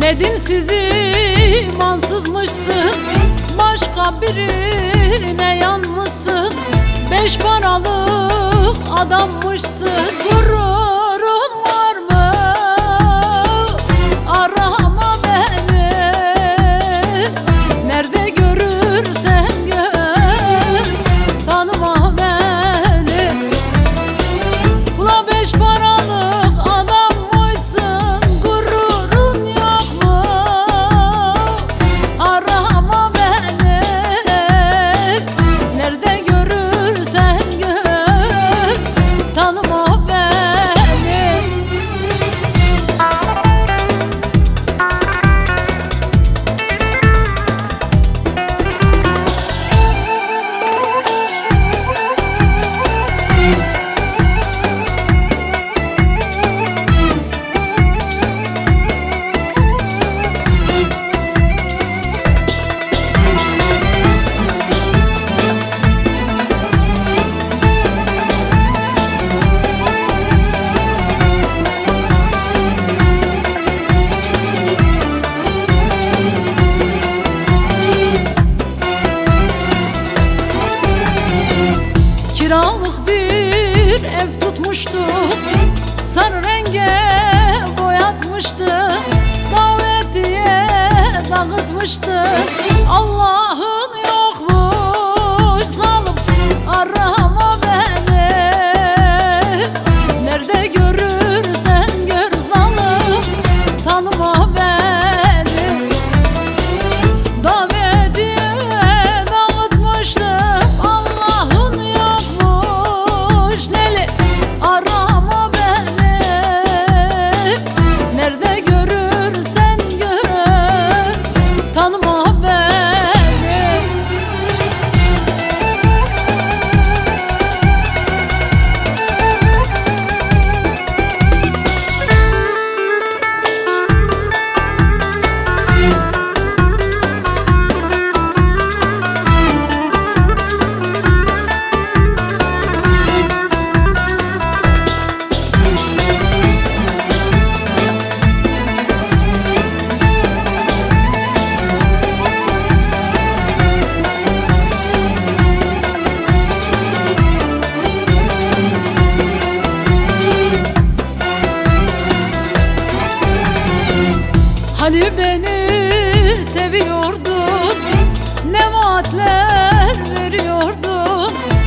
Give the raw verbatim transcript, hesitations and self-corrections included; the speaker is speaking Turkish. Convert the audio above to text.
Bedinsiz imansızmışsın, başka birine yanmışsın. Beş paralık adammışsın. Gururun var mı? Arama beni. Nerede görürsen gör, tanıma beni. Ula beş paralık adammışsın, gururun yok mu? Arama beni. Nerede görürsen gör, tanıma beni. Kiralık bir ev tutmuştu, sarı renge boyatmıştı, davetiye dağıtmıştı. Allah'ın yokmuş zalim, arama beni. Nerede görürsen gör zalim, tanıma beni. Davetiye dağıtmıştım, Allah'ın yokmuş leli, arama beni. Nerede görürsen gör, tanıma beni. Hani beni seviyordun, ne vaatler veriyordun.